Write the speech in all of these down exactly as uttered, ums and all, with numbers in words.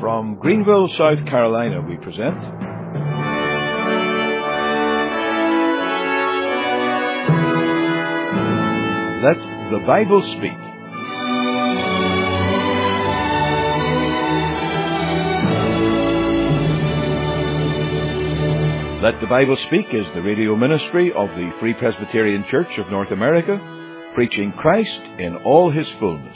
From Greenville, South Carolina, we present Let the Bible Speak. Let the Bible Speak is the radio ministry of the Free Presbyterian Church of North America, preaching Christ in all His fullness.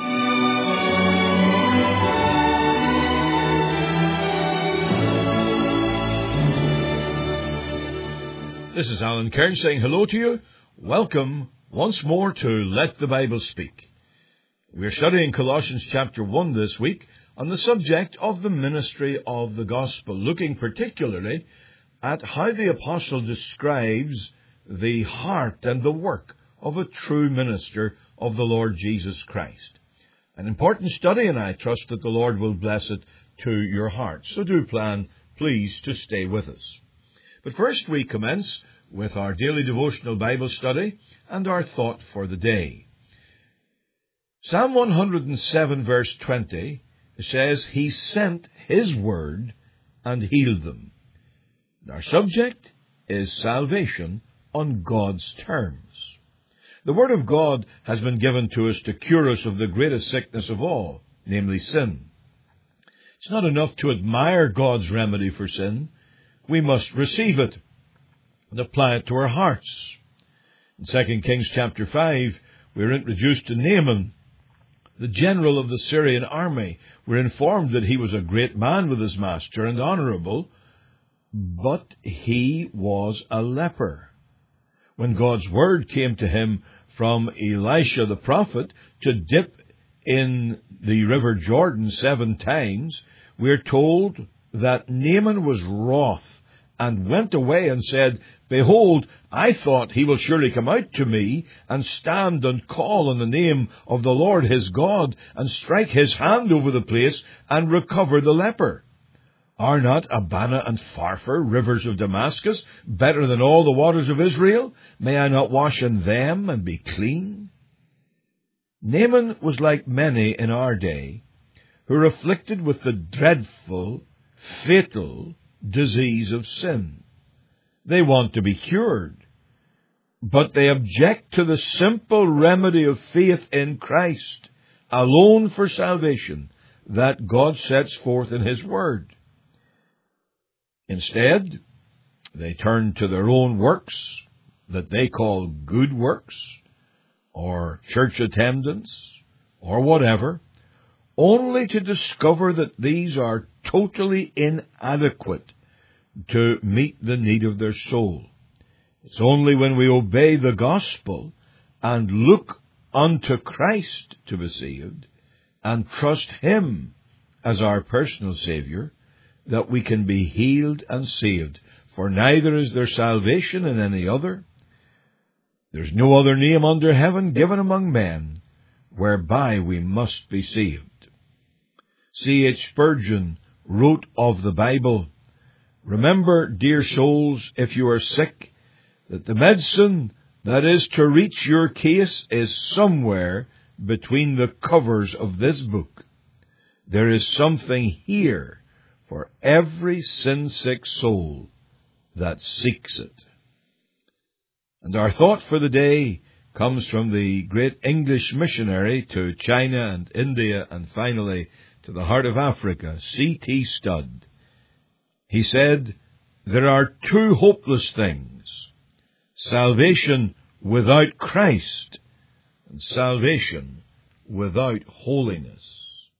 This is Alan Cairns saying hello to you. Welcome once more to Let the Bible Speak. We're studying Colossians chapter one this week on the subject of the ministry of the gospel, looking particularly at how the apostle describes the heart and the work of a true minister of the Lord Jesus Christ. An important study, and I trust that the Lord will bless it to your heart. So do plan, please, to stay with us. But first we commence with our daily devotional Bible study and our thought for the day. Psalm one hundred seven verse twenty says, He sent His word and healed them. Our subject is salvation on God's terms. The Word of God has been given to us to cure us of the greatest sickness of all, namely sin. It's not enough to admire God's remedy for sin. We must receive it and apply it to our hearts. In Second Kings chapter five, we are introduced to Naaman, the general of the Syrian army. We're informed that he was a great man with his master and honorable, but he was a leper. When God's word came to him from Elisha the prophet to dip in the river Jordan seven times, we're told that Naaman was wroth and went away and said, Behold, I thought he will surely come out to me and stand and call on the name of the Lord his God and strike his hand over the place and recover the leper. Are not Abana and Pharpar, rivers of Damascus, better than all the waters of Israel? May I not wash in them and be clean? Naaman was like many in our day who are afflicted with the dreadful, fatal disease of sin. They want to be cured, but they object to the simple remedy of faith in Christ alone for salvation that God sets forth in His Word. Instead, they turn to their own works that they call good works, or church attendance, or whatever, only to discover that these are totally inadequate to meet the need of their soul. It's only when we obey the gospel and look unto Christ to be saved and trust Him as our personal Savior that we can be healed and saved. For neither is there salvation in any other. There's no other name under heaven given among men whereby we must be saved. C H Spurgeon wrote of the Bible, Remember, dear souls, if you are sick, that the medicine that is to reach your case is somewhere between the covers of this book. There is something here for every sin-sick soul that seeks it. And our thought for the day comes from the great English missionary to China and India and finally to the heart of Africa, C T Studd. He said, There are two hopeless things, salvation without Christ and salvation without holiness.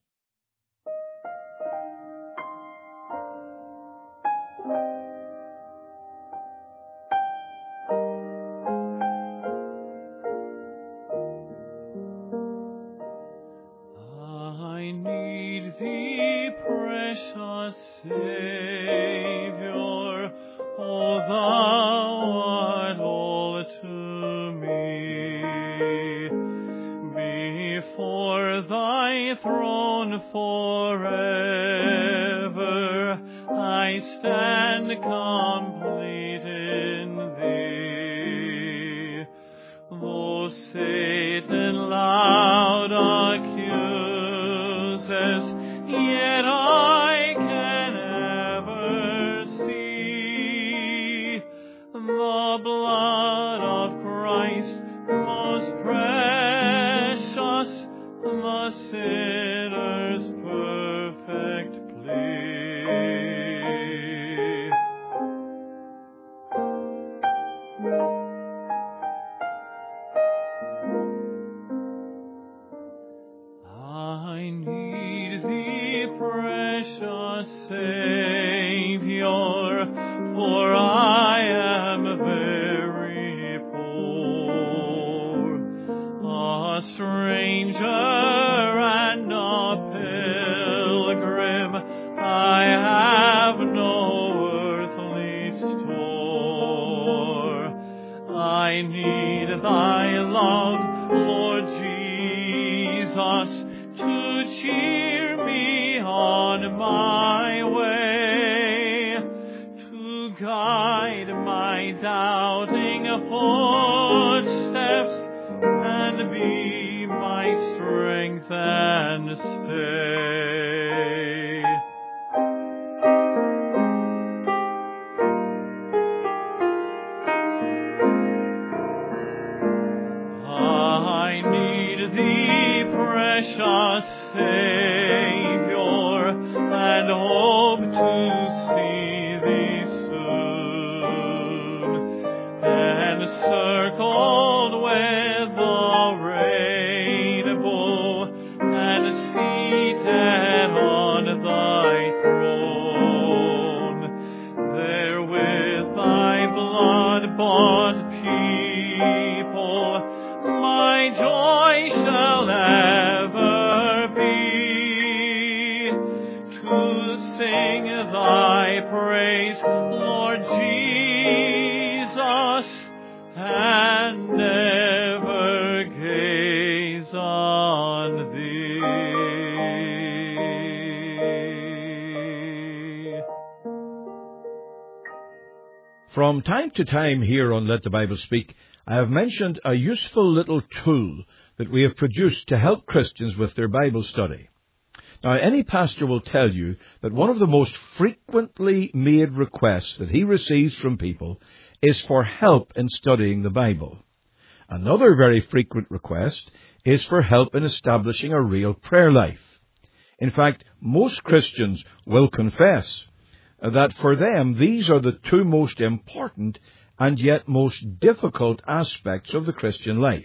Throne forever, I stand complete in thee. Though Satan loud accuses, yet I love, Lord Jesus, to cheer me on my way, to guide my doubting footsteps, and be my strength and stay. I need thee, precious Savior, and hope to see thee soon, encircled with the rainbow, and seated on thy throne. There with thy blood-bought people, my joy shall ever be, to sing thy praise, Lord Jesus, and never gaze on thee. From time to time here on Let the Bible Speak, I have mentioned a useful little tool that we have produced to help Christians with their Bible study. Now, any pastor will tell you that one of the most frequently made requests that he receives from people is for help in studying the Bible. Another very frequent request is for help in establishing a real prayer life. In fact, most Christians will confess that for them these are the two most important and yet most difficult aspects of the Christian life.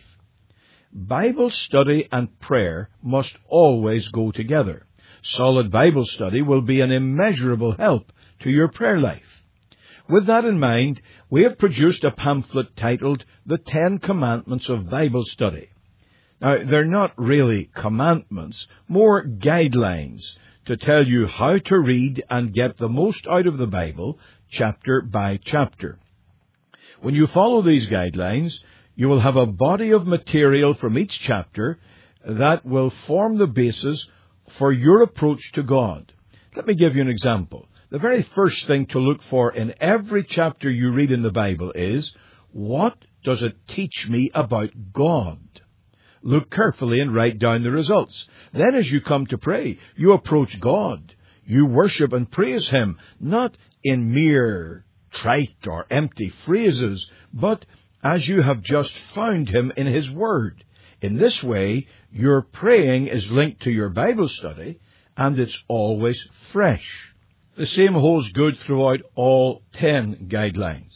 Bible study and prayer must always go together. Solid Bible study will be an immeasurable help to your prayer life. With that in mind, we have produced a pamphlet titled The Ten Commandments of Bible Study. Now, they're not really commandments, more guidelines to tell you how to read and get the most out of the Bible, chapter by chapter. When you follow these guidelines, you will have a body of material from each chapter that will form the basis for your approach to God. Let me give you an example. The very first thing to look for in every chapter you read in the Bible is, what does it teach me about God? Look carefully and write down the results. Then as you come to pray, you approach God. You worship and praise Him, not in mere trite or empty phrases, but as you have just found Him in His Word. In this way, your praying is linked to your Bible study, and it's always fresh. The same holds good throughout all ten guidelines.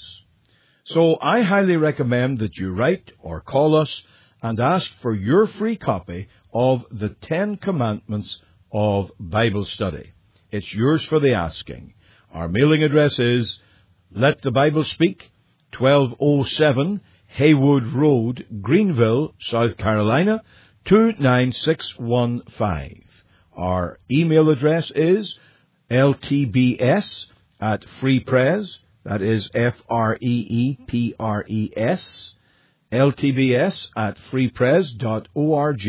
So I highly recommend that you write or call us and ask for your free copy of the Ten Commandments of Bible Study. It's yours for the asking. Our mailing address is Let the Bible Speak, twelve oh seven Haywood Road, Greenville, South Carolina, two nine six one five. Our email address is L T B S at freepres, that is F R E E P R E S, L T B S at freepres dot org.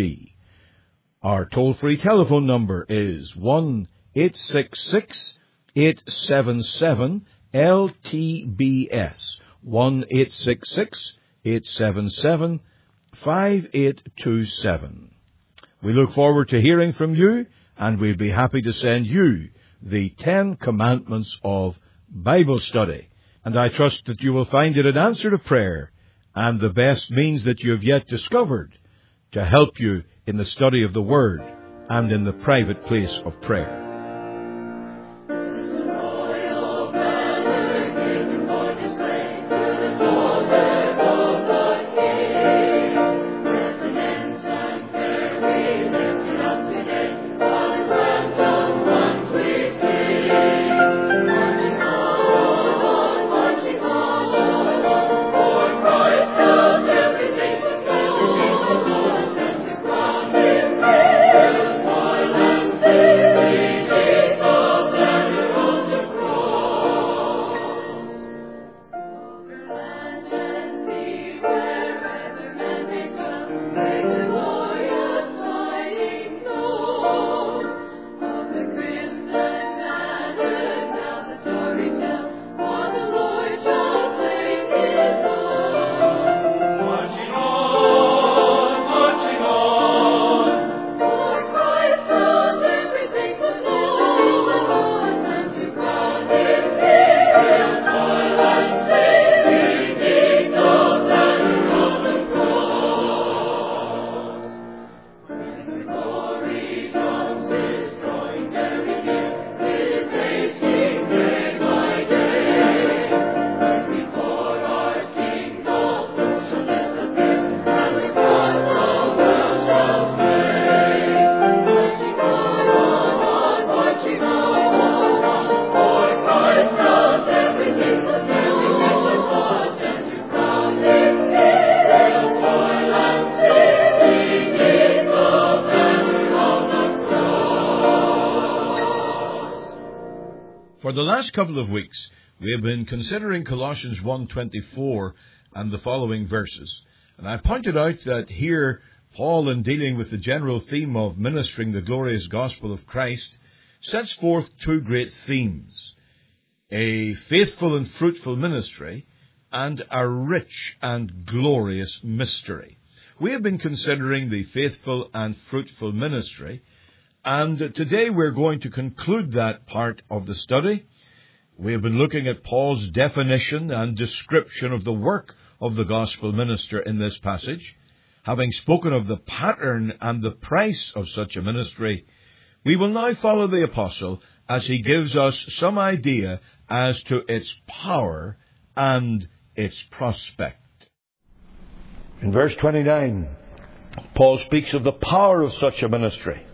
Our toll-free telephone number is one eight six six, eight seven seven, L T B S, one eight six six, eight seven seven, five eight two seven. We look forward to hearing from you, and we'd be happy to send you the Ten Commandments of Bible Study. And I trust that you will find it an answer to prayer and the best means that you have yet discovered to help you in the study of the Word and in the private place of prayer. Thank you. For the last couple of weeks, we have been considering Colossians one twenty-four and the following verses. And I pointed out that here, Paul, in dealing with the general theme of ministering the glorious gospel of Christ, sets forth two great themes: a faithful and fruitful ministry, and a rich and glorious mystery. We have been considering the faithful and fruitful ministry, and today we're going to conclude that part of the study. We have been looking at Paul's definition and description of the work of the gospel minister in this passage. Having spoken of the pattern and the price of such a ministry, we will now follow the apostle as he gives us some idea as to its power and its prospect. In verse twenty-nine, Paul speaks of the power of such a ministry.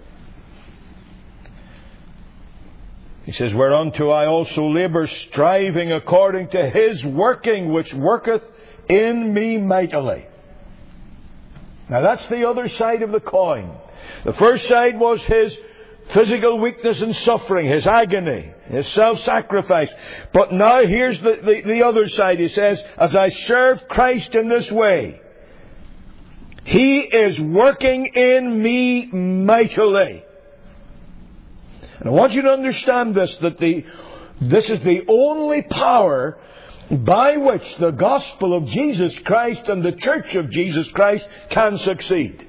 He says, "Whereunto I also labour, striving according to his working, which worketh in me mightily." Now that's the other side of the coin. The first side was his physical weakness and suffering, his agony, his self-sacrifice. But now here's the, the, the other side. He says, "As I serve Christ in this way, he is working in me mightily." And I want you to understand this, that the, this is the only power by which the gospel of Jesus Christ and the church of Jesus Christ can succeed.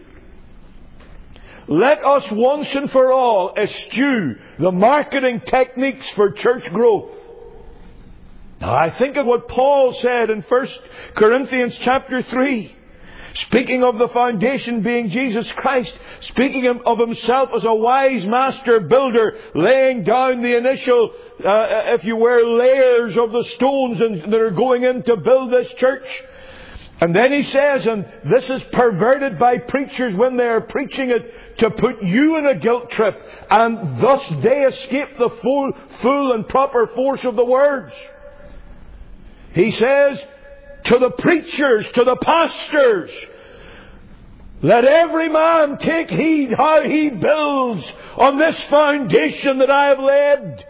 Let us once and for all eschew the marketing techniques for church growth. Now I think of what Paul said in First Corinthians chapter three. Speaking of the foundation being Jesus Christ, speaking of himself as a wise master builder, laying down the initial, uh, if you will, layers of the stones that are going in to build this church. And then he says, and this is perverted by preachers when they are preaching it, to put you in a guilt trip, and thus they escape the full, full and proper force of the words. He says, to the preachers, to the pastors, let every man take heed how he builds on this foundation that I have laid.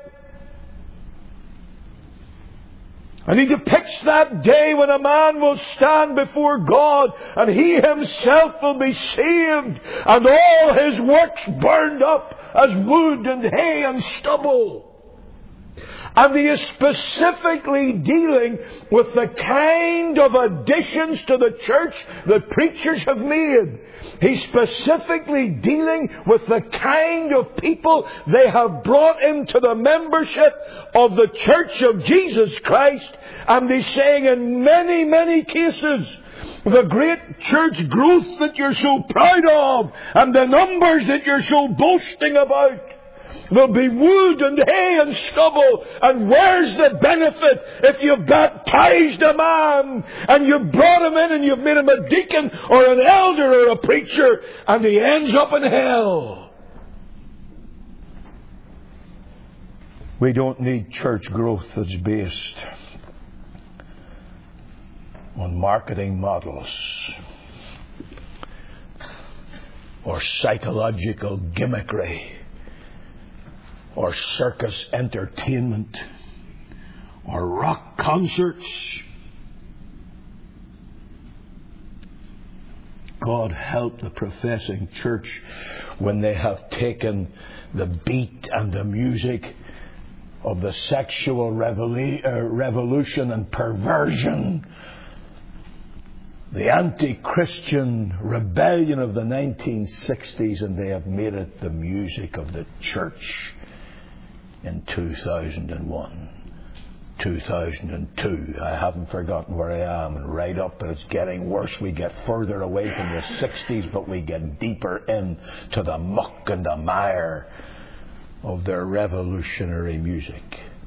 And he depicts that day when a man will stand before God and he himself will be saved and all his works burned up as wood and hay and stubble. And he is specifically dealing with the kind of additions to the church that preachers have made. He's specifically dealing with the kind of people they have brought into the membership of the church of Jesus Christ. And he's saying in many, many cases, the great church growth that you're so proud of and the numbers that you're so boasting about will be wood and hay and stubble. And where's the benefit if you've baptized a man and you've brought him in and you've made him a deacon or an elder or a preacher and he ends up in hell? We don't need church growth that's based on marketing models or psychological gimmickry, or circus entertainment, or rock concerts. God help the professing church when they have taken the beat and the music of the sexual revolu- uh, revolution and perversion, the anti-Christian rebellion of the nineteen sixties, and they have made it the music of the church. In two thousand one, two thousand two, I haven't forgotten where I am, and right up, but it's getting worse. We get further away from the sixties, but we get deeper into the muck and the mire of their revolutionary music.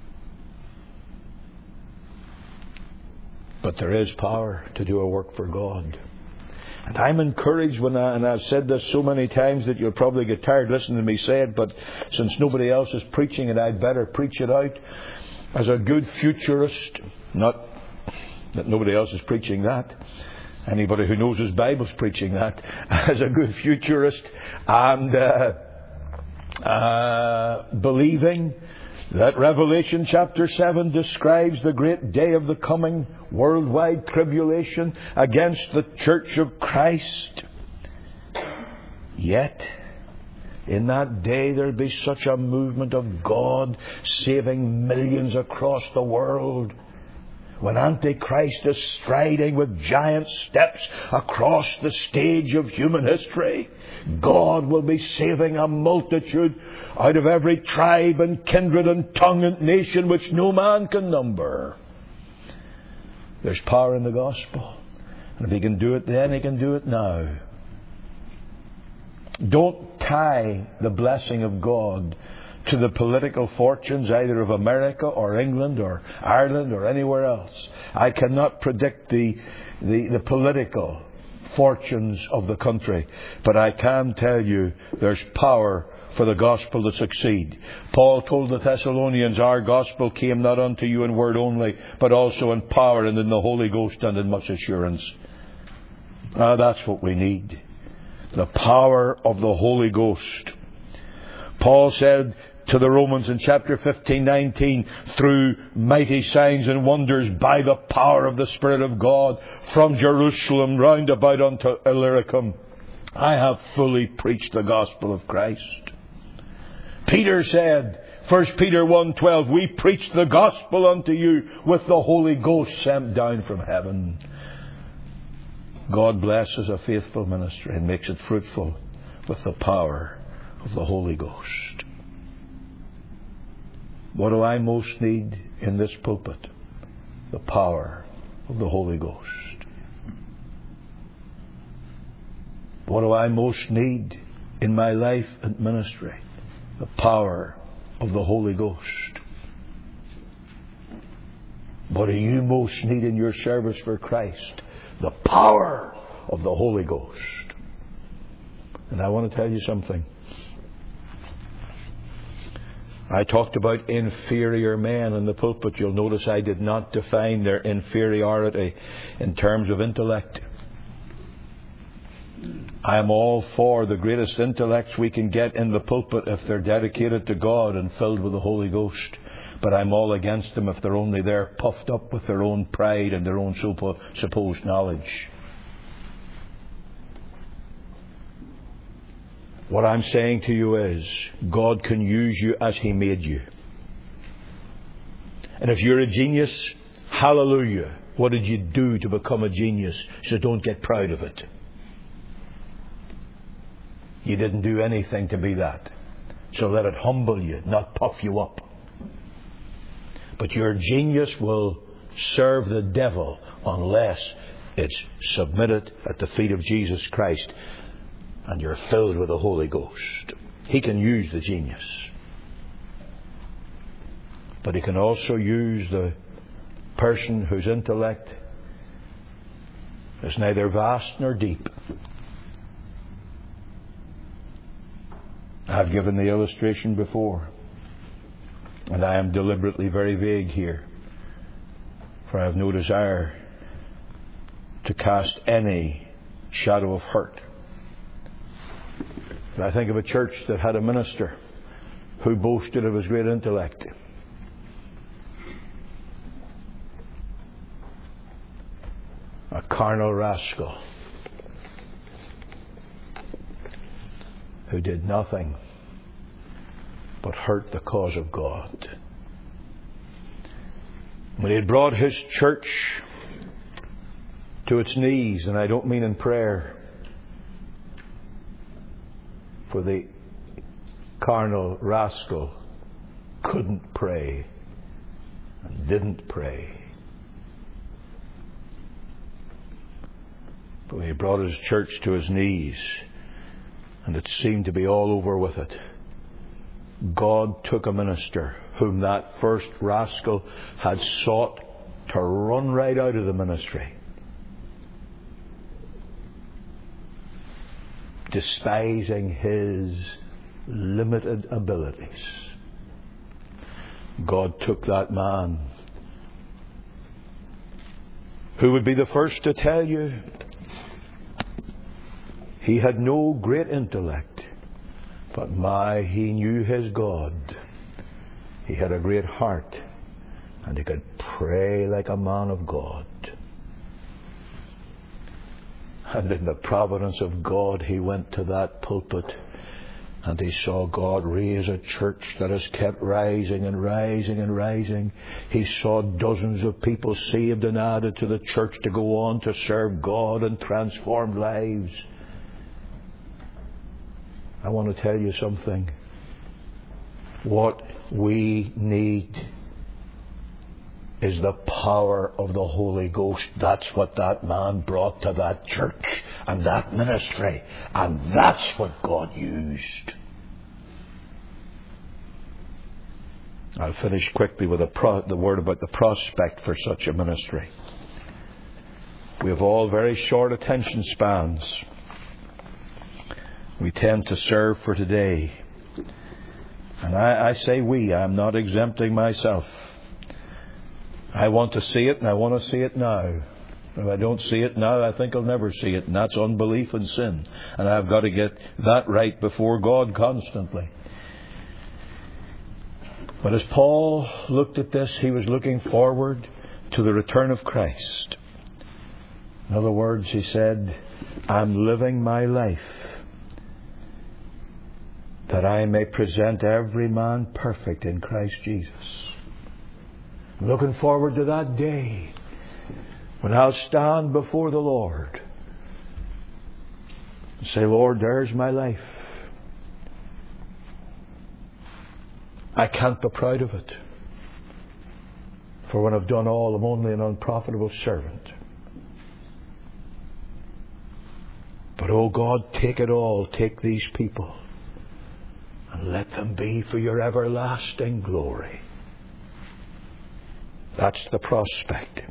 But there is power to do a work for God. And I'm encouraged when I, and I've said this so many times that you'll probably get tired listening to me say it, but since nobody else is preaching it, I'd better preach it out. As a good futurist, not that nobody else is preaching that. Anybody who knows his Bible's preaching that. As a good futurist and uh, uh, believing that Revelation chapter seven describes the great day of the coming worldwide tribulation against the Church of Christ. Yet, in that day there'll be such a movement of God saving millions across the world. When Antichrist is striding with giant steps across the stage of human history, God will be saving a multitude out of every tribe and kindred and tongue and nation which no man can number. There's power in the gospel. And if He can do it then, He can do it now. Don't tie the blessing of God to the political fortunes either of America or England or Ireland or anywhere else. I cannot predict the, the, the political fortunes of the country, but I can tell you there's power for the gospel to succeed. Paul told the Thessalonians, our gospel came not unto you in word only, but also in power and in the Holy Ghost and in much assurance. Ah, that's what we need. The power of the Holy Ghost. Paul said to the Romans in chapter fifteen, nineteen, through mighty signs and wonders by the power of the Spirit of God from Jerusalem round about unto Illyricum, I have fully preached the gospel of Christ. Peter said, First Peter one twelve, we preach the gospel unto you with the Holy Ghost sent down from heaven. God blesses a faithful ministry and makes it fruitful with the power of the Holy Ghost. What do I most need in this pulpit? The power of the Holy Ghost. What do I most need in my life and ministry? The power of the Holy Ghost. What do you most need in your service for Christ? The power of the Holy Ghost. And I want to tell you something. I talked about inferior men in the pulpit. You'll notice I did not define their inferiority in terms of intellect. I am all for the greatest intellects we can get in the pulpit if they're dedicated to God and filled with the Holy Ghost. But I'm all against them if they're only there puffed up with their own pride and their own supposed knowledge. What I'm saying to you is, God can use you as He made you. And if you're a genius, hallelujah. What did you do to become a genius? So don't get proud of it. You didn't do anything to be that. So let it humble you, not puff you up. But your genius will serve the devil unless it's submitted at the feet of Jesus Christ and you're filled with the Holy Ghost. He can use the genius. But He can also use the person whose intellect is neither vast nor deep. I've given the illustration before. And I am deliberately very vague here. For I have no desire to cast any shadow of hurt. But I think of a church that had a minister who boasted of his great intellect. A carnal rascal who did nothing but hurt the cause of God. When he had brought his church to its knees, and I don't mean in prayer, for the carnal rascal couldn't pray and didn't pray. But when he brought his church to his knees, and it seemed to be all over with it, God took a minister whom that first rascal had sought to run right out of the ministry, despising his limited abilities. God took that man who would be the first to tell you he had no great intellect, but my, he knew his God. He had a great heart, and he could pray like a man of God. And in the providence of God, he went to that pulpit, and he saw God raise a church that has kept rising and rising and rising. He saw dozens of people saved and added to the church to go on to serve God and transform lives. I want to tell you something. What we need is the power of the Holy Ghost. That's what that man brought to that church and that ministry. And that's what God used. I'll finish quickly with a pro- the word about the prospect for such a ministry. We have all very short attention spans. We tend to serve for today. And I, I say we, I'm not exempting myself. I want to see it, and I want to see it now. If I don't see it now, I think I'll never see it, and that's unbelief and sin. And I've got to get that right before God constantly. But as Paul looked at this, he was looking forward to the return of Christ. In other words, he said, I'm living my life that I may present every man perfect in Christ Jesus. I'm looking forward to that day when I'll stand before the Lord and say, Lord, there's my life. I can't be proud of it. For when I've done all, I'm only an unprofitable servant. But, oh God, take it all. Take these people and let them be for your everlasting glory. That's the prospect.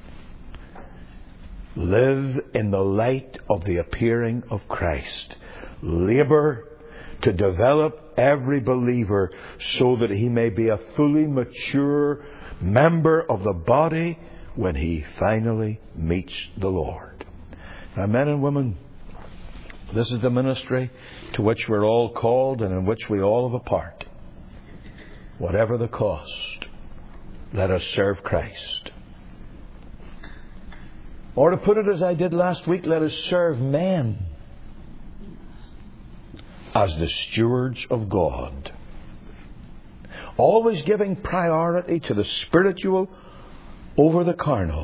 Live in the light of the appearing of Christ. Labour to develop every believer so that he may be a fully mature member of the body when he finally meets the Lord. Now, men and women, this is the ministry to which we're all called and in which we all have a part. Whatever the cost, let us serve Christ. Or to put it as I did last week, let us serve men as the stewards of God. Always giving priority to the spiritual over the carnal,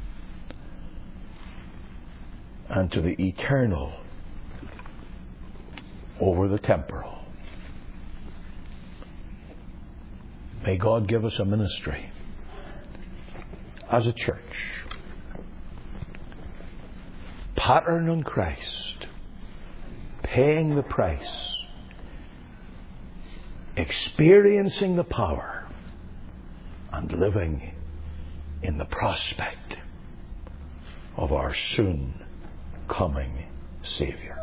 and to the eternal over the temporal. May God give us a ministry as a church, pattern on Christ, paying the price, experiencing the power, and living in the prospect of our soon coming Saviour.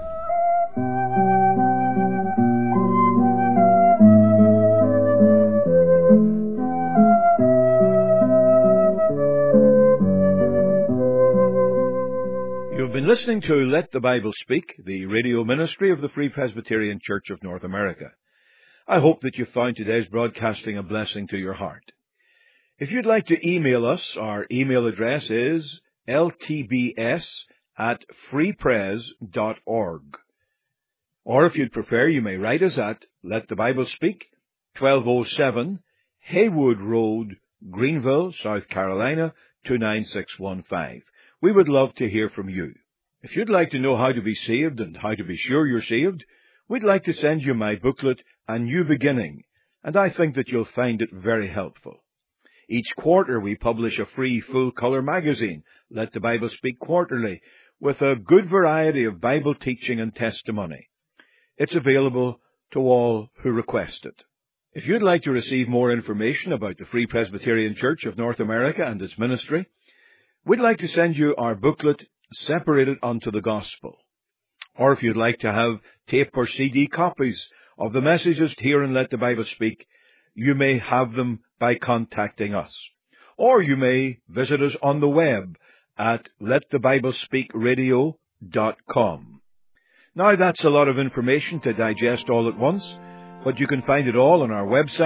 You've been listening to Let the Bible Speak, the radio ministry of the Free Presbyterian Church of North America. I hope that you found today's broadcasting a blessing to your heart. If you'd like to email us, our email address is l t b s at free pres dot org. Or if you'd prefer, you may write us at Let the Bible Speak, twelve oh seven Haywood Road, Greenville, South Carolina, two nine six one five. We would love to hear from you. If you'd like to know how to be saved and how to be sure you're saved, we'd like to send you my booklet, A New Beginning, and I think that you'll find it very helpful. Each quarter we publish a free full-colour magazine, Let the Bible Speak Quarterly, with a good variety of Bible teaching and testimony. It's available to all who request it. If you'd like to receive more information about the Free Presbyterian Church of North America and its ministry, we'd like to send you our booklet, Separated unto the Gospel. Or if you'd like to have tape or C D copies of the messages here in Let the Bible Speak, you may have them by contacting us. Or you may visit us on the web at let the bible speak radio dot com. Now, that's a lot of information to digest all at once, but you can find it all on our website,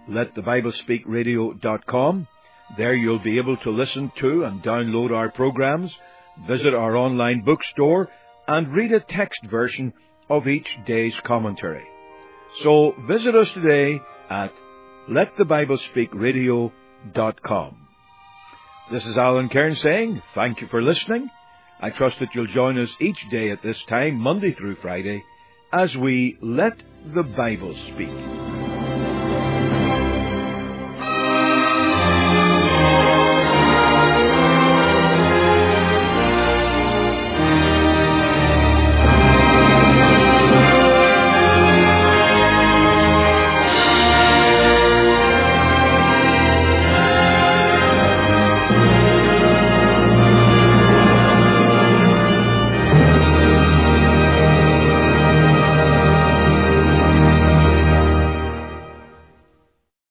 let the bible speak radio dot com. There you'll be able to listen to and download our programs, visit our online bookstore, and read a text version of each day's commentary. So visit us today at let the bible speak radio dot com. This is Alan Cairns saying thank you for listening. I trust that you'll join us each day at this time, Monday through Friday, as we let the Bible speak.